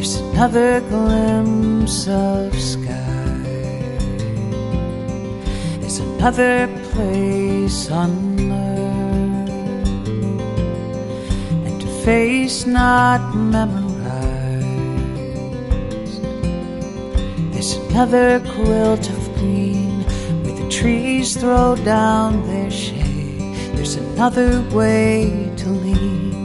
There's another glimpse of sky. There's another place on earth, and a face not memorized. There's another quilt of green where the trees throw down their shade. There's another way to lean.